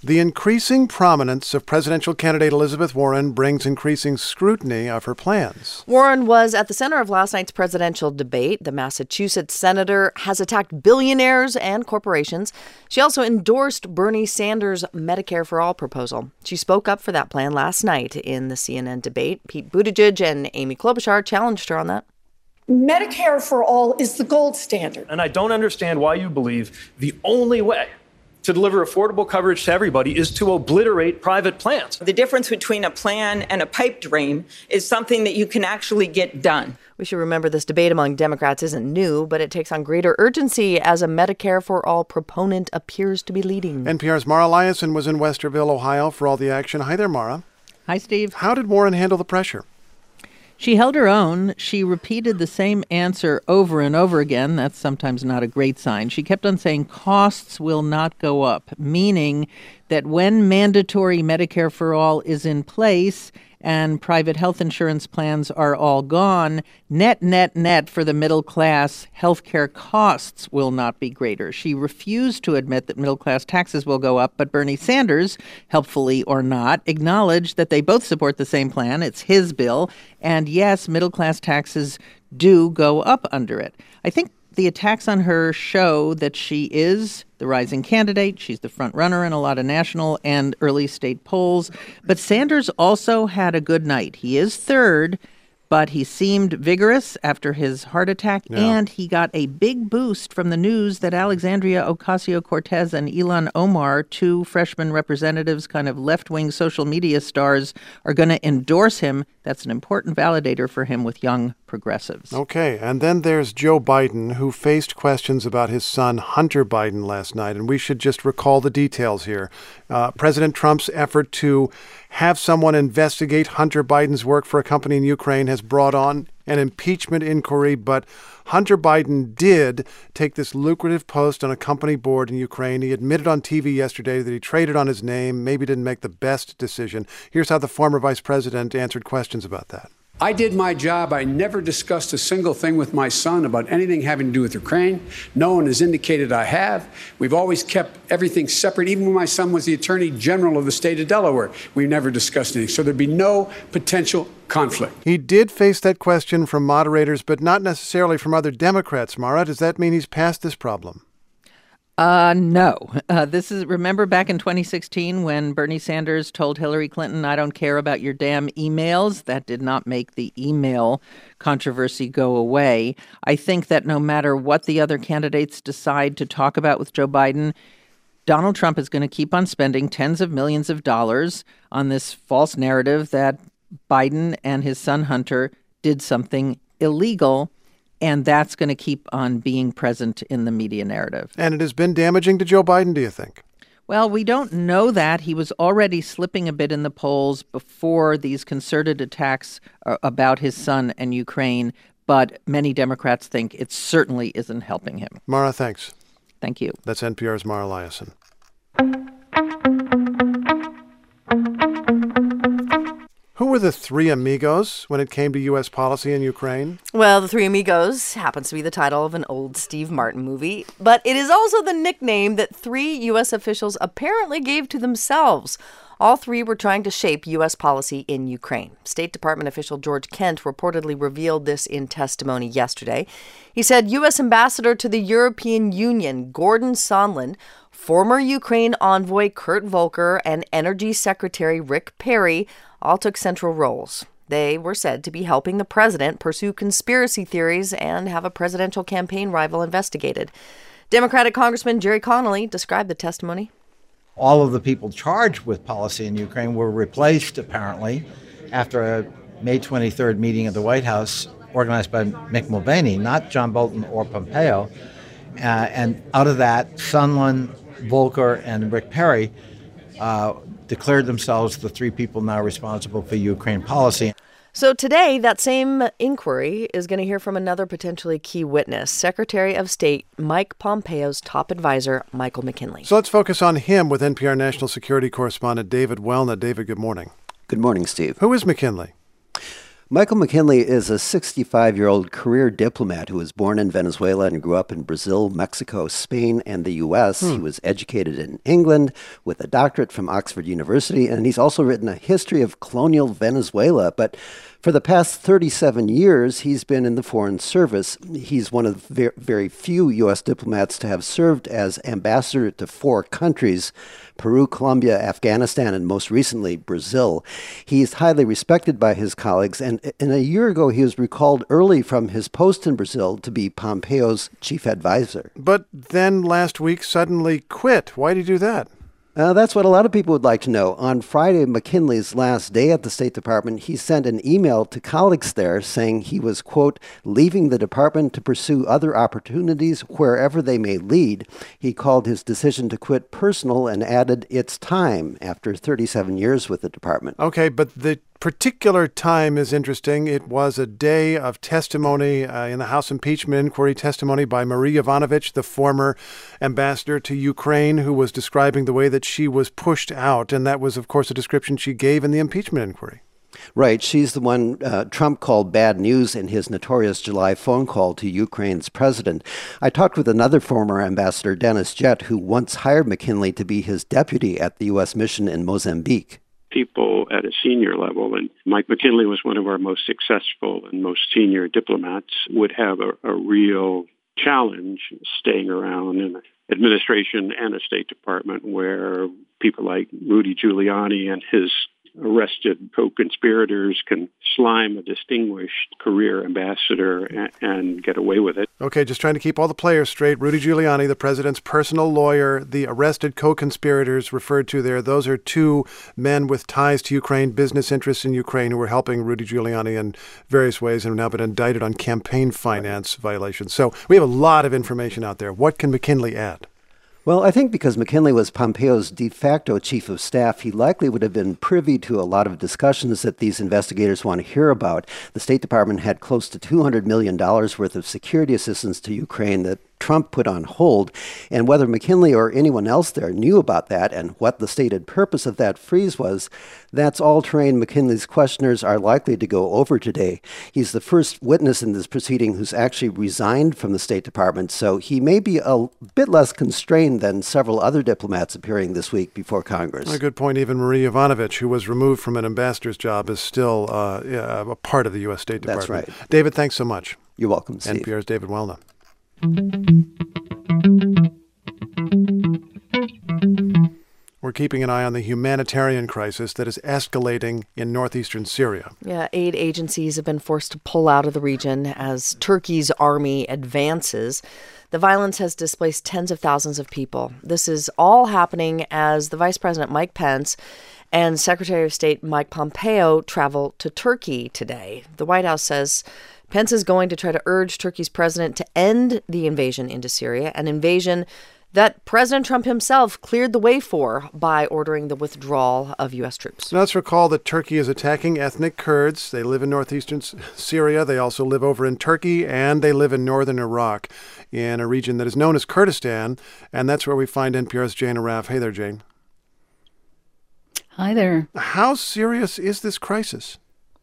The increasing prominence of presidential candidate Elizabeth Warren brings increasing scrutiny of her plans. Warren was at the center of last night's presidential debate. The Massachusetts senator has attacked billionaires and corporations. She also endorsed Bernie Sanders' Medicare for All proposal. She spoke up for that plan last night in the CNN debate. Pete Buttigieg and Amy Klobuchar challenged her on that. Medicare for All is the gold standard. And I don't understand why you believe the only way to deliver affordable coverage to everybody is to obliterate private plans. The difference between a plan and a pipe dream is something that you can actually get done. We should remember this debate among Democrats isn't new, but it takes on greater urgency as a Medicare for All proponent appears to be leading. NPR's Mara Liasson was in Westerville, Ohio for all the action. Hi there, Mara. Hi, Steve. How did Warren handle the pressure? She held her own. She repeated the same answer over and over again. That's sometimes not a great sign. She kept on saying costs will not go up, meaning that when mandatory Medicare for All is in place and private health insurance plans are all gone, net for the middle class, healthcare costs will not be greater. She refused to admit that middle class taxes will go up, but Bernie Sanders, helpfully or not, acknowledged that they both support the same plan. It's his bill. And yes, middle class taxes do go up under it. I think the attacks on her show that she is the rising candidate. She's the front runner in a lot of national and early state polls. But Sanders also had a good night. He is third, but he seemed vigorous after his heart attack, and he got a big boost from the news that Alexandria Ocasio-Cortez and Ilhan Omar, two freshman representatives, kind of left-wing social media stars, are going to endorse him. That's an important validator for him with young progressives. Okay, and then there's Joe Biden, who faced questions about his son Hunter Biden last night, and we should just recall the details here. President Trump's effort to have someone investigate Hunter Biden's work for a company in Ukraine has brought on an impeachment inquiry, but Hunter Biden did take this lucrative post on a company board in Ukraine. He admitted on TV yesterday that he traded on his name, maybe didn't make the best decision. Here's how the former vice president answered questions about that. I did my job. I never discussed a single thing with my son about anything having to do with Ukraine. No one has indicated I have. We've always kept everything separate. Even when my son was the Attorney General of the state of Delaware, we never discussed anything. So there'd be no potential conflict. He did face that question from moderators, but not necessarily from other Democrats. Mara, does that mean he's past this problem? No. Remember back in 2016 when Bernie Sanders told Hillary Clinton, I don't care about your damn emails? That did not make the email controversy go away. I think that no matter what the other candidates decide to talk about with Joe Biden, Donald Trump is going to keep on spending tens of millions of dollars on this false narrative that Biden and his son Hunter did something illegal. And that's going to keep on being present in the media narrative. And it has been damaging to Joe Biden, do you think? Well, we don't know that. He was already slipping a bit in the polls before these concerted attacks about his son and Ukraine. But many Democrats think it certainly isn't helping him. Mara, thanks. Thank you. That's NPR's Mara Liasson. Who were the three amigos when it came to U.S. policy in Ukraine? Well, The Three Amigos happens to be the title of an old Steve Martin movie, but it is also the nickname that three U.S. officials apparently gave to themselves. All three were trying to shape U.S. policy in Ukraine. State Department official George Kent reportedly revealed this in testimony yesterday. He said U.S. Ambassador to the European Union, Gordon Sondland, former Ukraine envoy Kurt Volker, and Energy Secretary Rick Perry all took central roles. They were said to be helping the president pursue conspiracy theories and have a presidential campaign rival investigated. Democratic Congressman Jerry Connolly described the testimony. All of the people charged with policy in Ukraine were replaced, apparently, after a May 23rd meeting at the White House organized by Mick Mulvaney, not John Bolton or Pompeo. And out of that, Sondland, Volker, and Rick Perry declared themselves the three people now responsible for Ukraine policy. So today, that same inquiry is going to hear from another potentially key witness, Secretary of State Mike Pompeo's top advisor, Michael McKinley. So let's focus on him with NPR national security correspondent David Welna. David, good morning. Good morning, Steve. Who is McKinley? Michael McKinley is a 65-year-old career diplomat who was born in Venezuela and grew up in Brazil, Mexico, Spain, and the U.S. He was educated in England with a doctorate from Oxford University, and he's also written a history of colonial Venezuela. But for the past 37 years, he's been in the Foreign Service. He's one of the very few U.S. diplomats to have served as ambassador to 4 countries, Peru, Colombia, Afghanistan, and most recently, Brazil. He's highly respected by his colleagues, and a year ago, he was recalled early from his post in Brazil to be Pompeo's chief advisor. But then last week suddenly quit. Why did he do that? That's what a lot of people would like to know. On Friday, McKinley's last day at the State Department, he sent an email to colleagues there saying he was, quote, leaving the department to pursue other opportunities wherever they may lead. He called his decision to quit personal and added, it's time, after 37 years with the department. Okay, but the particular time is interesting. It was a day of testimony in the House impeachment inquiry, testimony by Marie Yovanovitch, the former ambassador to Ukraine, who was describing the way that she was pushed out. And that was, of course, a description she gave in the impeachment inquiry. Right. She's the one Trump called bad news in his notorious July phone call to Ukraine's president. I talked with another former ambassador, Dennis Jett, who once hired McKinley to be his deputy at the U.S. mission in Mozambique. People at a senior level, and Mike McKinley was one of our most successful and most senior diplomats, would have a real challenge staying around in an administration and a State Department where people like Rudy Giuliani and his arrested co-conspirators can slime a distinguished career ambassador and get away with it. Okay, just trying to keep all the players straight. Rudy Giuliani, the president's personal lawyer, the arrested co-conspirators referred to there, those are 2 men with ties to Ukraine, business interests in Ukraine, who were helping Rudy Giuliani in various ways and have now been indicted on campaign finance violations. So we have a lot of information out there. What can McKinley add? Well, I think because McKinley was Pompeo's de facto chief of staff, he likely would have been privy to a lot of discussions that these investigators want to hear about. The State Department had close to $200 million worth of security assistance to Ukraine that Trump put on hold, and whether McKinley or anyone else there knew about that and what the stated purpose of that freeze was, that's all terrain McKinley's questioners are likely to go over today. He's the first witness in this proceeding who's actually resigned from the State Department, so he may be a bit less constrained than several other diplomats appearing this week before Congress. A good point. Even Marie Yovanovitch, who was removed from an ambassador's job, is still a part of the U.S. State Department. That's right. David, thanks so much. You're welcome, Steve. NPR's David Welna. We're keeping an eye on the humanitarian crisis that is escalating in northeastern Syria. Yeah, aid agencies have been forced to pull out of the region as Turkey's army advances. The violence has displaced tens of thousands of people. This is all happening as the Vice President Mike Pence and Secretary of State Mike Pompeo travel to Turkey today. The White House says Pence is going to try to urge Turkey's president to end the invasion into Syria, an invasion that President Trump himself cleared the way for by ordering the withdrawal of U.S. troops. Now, let's recall that Turkey is attacking ethnic Kurds. They live in northeastern Syria. They also live over in Turkey, and they live in northern Iraq in a region that is known as Kurdistan, and that's where we find NPR's Jane Arraf. Hey there, Jane. Hi there. How serious is this crisis?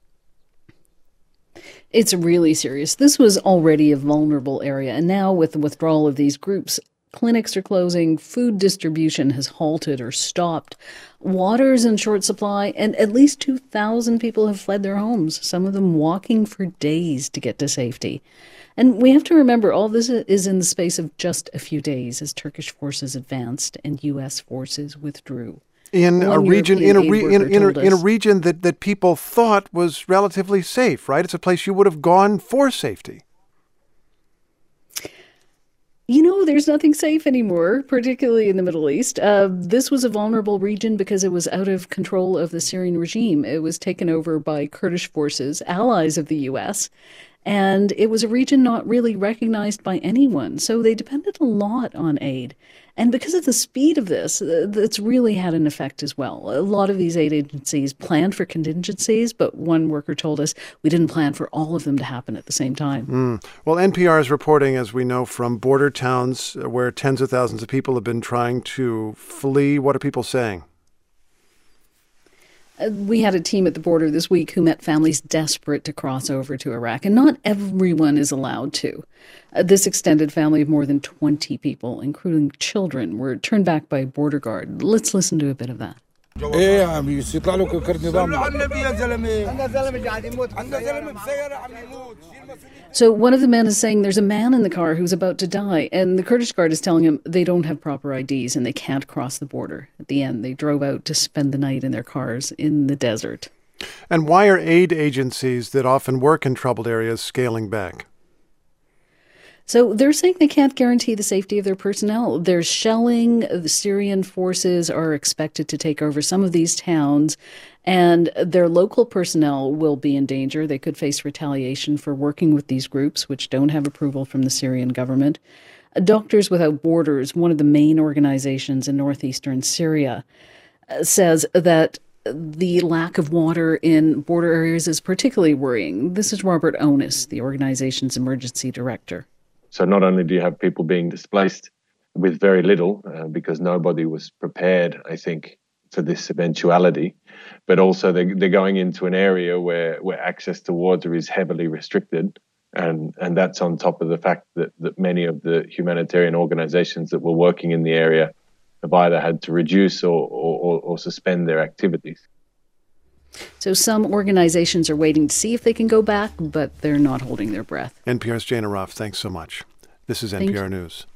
It's really serious. This was already a vulnerable area, and now with the withdrawal of these groups, clinics are closing, food distribution has halted or stopped, water's in short supply, and at least 2,000 people have fled their homes, some of them walking for days to get to safety. And we have to remember all this is in the space of just a few days as Turkish forces advanced and U.S. forces withdrew. In a region that people thought was relatively safe, right? It's a place you would have gone for safety. You know, there's nothing safe anymore, particularly in the Middle East. This was a vulnerable region because it was out of control of the Syrian regime. It was taken over by Kurdish forces, allies of the U.S., and it was a region not really recognized by anyone. So they depended a lot on aid. And because of the speed of this, it's really had an effect as well. A lot of these aid agencies planned for contingencies, but one worker told us we didn't plan for all of them to happen at the same time. Well, NPR is reporting, as we know, from border towns where tens of thousands of people have been trying to flee. What are people saying? We had a team at the border this week who met families desperate to cross over to Iraq, and not everyone is allowed to. This extended family of more than 20 people, including children, were turned back by a border guard. Let's listen to a bit of that. So one of the men is saying there's a man in the car who's about to die, and the Kurdish guard is telling him they don't have proper IDs and they can't cross the border. At the end, they drove out to spend the night in their cars in the desert. And why are aid agencies that often work in troubled areas scaling back? So they're saying they can't guarantee the safety of their personnel. There's shelling. The Syrian forces are expected to take over some of these towns, and their local personnel will be in danger. They could face retaliation for working with these groups, which don't have approval from the Syrian government. Doctors Without Borders, one of the main organizations in northeastern Syria, says that the lack of water in border areas is particularly worrying. This is Robert Onis, the organization's emergency director. So not only do you have people being displaced with very little, because nobody was prepared, I think, for this eventuality, but also they're going into an area where access to water is heavily restricted. And that's on top of the fact that many of the humanitarian organizations that were working in the area have either had to reduce or suspend their activities. So some organizations are waiting to see if they can go back, but they're not holding their breath. NPR's Jane Arraf, thanks so much. This is NPR News.